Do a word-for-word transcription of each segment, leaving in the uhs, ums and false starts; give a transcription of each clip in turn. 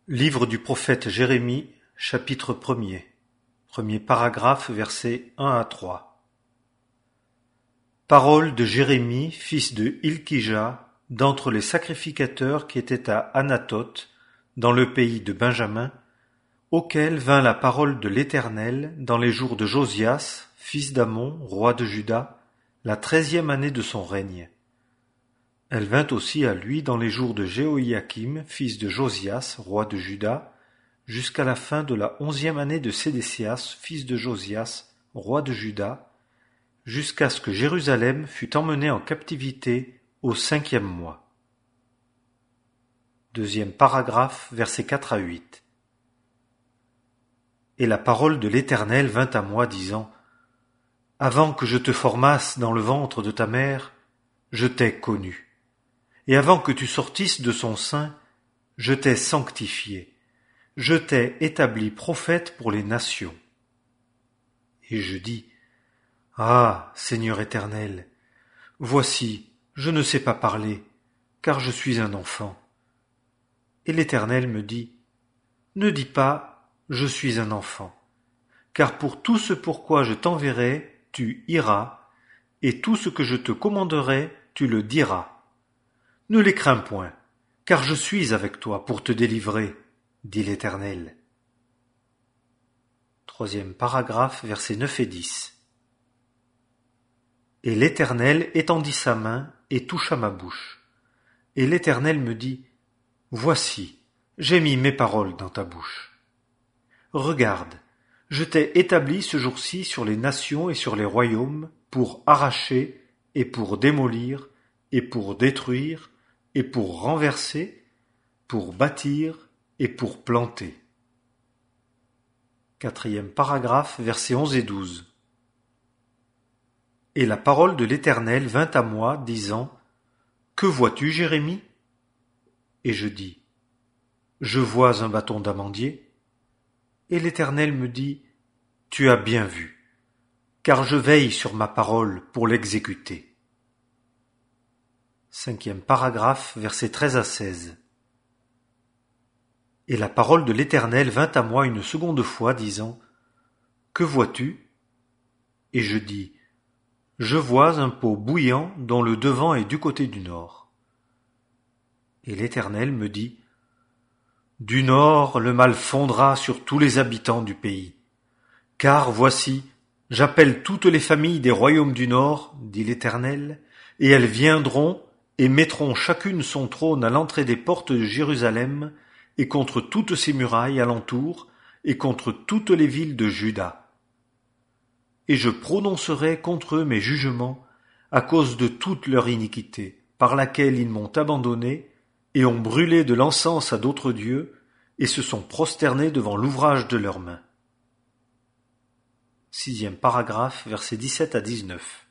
Livre du prophète Jérémie, chapitre premier. Premier paragraphe, versets un à trois. Parole de Jérémie, fils de Hilkija, d'entre les sacrificateurs qui étaient à Anathoth, dans le pays de Benjamin, auquel vint la parole de l'Éternel dans les jours de Josias, fils d'Amon, roi de Juda, la treizième année de son règne. Elle vint aussi à lui dans les jours de Jéhoïakim, fils de Josias, roi de Juda, jusqu'à la fin de la onzième année de Sédécias, fils de Josias, roi de Juda, jusqu'à ce que Jérusalem fût emmenée en captivité au cinquième mois. Deuxième paragraphe, versets quatre à huit. Et la parole de l'Éternel vint à moi, disant : Avant que je te formasse dans le ventre de ta mère, je t'ai connu. Et avant que tu sortisses de son sein, je t'ai sanctifié, je t'ai établi prophète pour les nations. Et je dis : Ah, Seigneur éternel, voici, je ne sais pas parler, car je suis un enfant. Et l'Éternel me dit : Ne dis pas, je suis un enfant, car pour tout ce pourquoi je t'enverrai, tu iras, et tout ce que je te commanderai, tu le diras. Ne les crains point, car je suis avec toi pour te délivrer, dit l'Éternel. Troisième paragraphe, versets neuf et dix. Et l'Éternel étendit sa main et toucha ma bouche. Et l'Éternel me dit : Voici, j'ai mis mes paroles dans ta bouche. Regarde, je t'ai établi ce jour-ci sur les nations et sur les royaumes pour arracher et pour démolir et pour détruire et pour renverser, pour bâtir et pour planter. Quatrième paragraphe, versets onze et douze. Et la parole de l'Éternel vint à moi, disant : Que vois-tu, Jérémie ? Et je dis : Je vois un bâton d'amandier. Et l'Éternel me dit : Tu as bien vu, car je veille sur ma parole pour l'exécuter. Cinquième paragraphe, versets treize à seize. Et la parole de l'Éternel vint à moi une seconde fois, disant : Que vois-tu ? Et je dis : Je vois un pot bouillant dont le devant est du côté du nord. Et l'Éternel me dit : Du nord le mal fondra sur tous les habitants du pays. Car voici, j'appelle toutes les familles des royaumes du nord, dit l'Éternel, et elles viendront et mettront chacune son trône à l'entrée des portes de Jérusalem, et contre toutes ses murailles alentour, et contre toutes les villes de Juda. Et je prononcerai contre eux mes jugements, à cause de toute leur iniquité, par laquelle ils m'ont abandonné, et ont brûlé de l'encens à d'autres dieux, et se sont prosternés devant l'ouvrage de leurs mains. Sixième paragraphe, versets dix-sept à dix-neuf.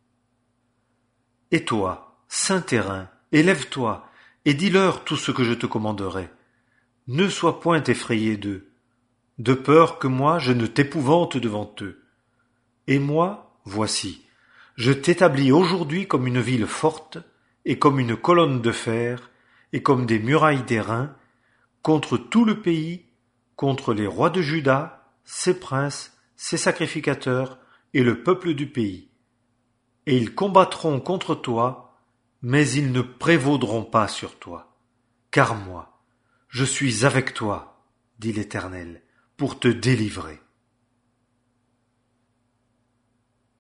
Et toi, saint terrain, élève-toi, et dis-leur tout ce que je te commanderai. Ne sois point effrayé d'eux, de peur que moi je ne t'épouvante devant eux. Et moi, voici, je t'établis aujourd'hui comme une ville forte, et comme une colonne de fer, et comme des murailles d'airain, contre tout le pays, contre les rois de Juda, ses princes, ses sacrificateurs, et le peuple du pays. Et ils combattront contre toi, mais ils ne prévaudront pas sur toi. Car moi, je suis avec toi, dit l'Éternel, pour te délivrer.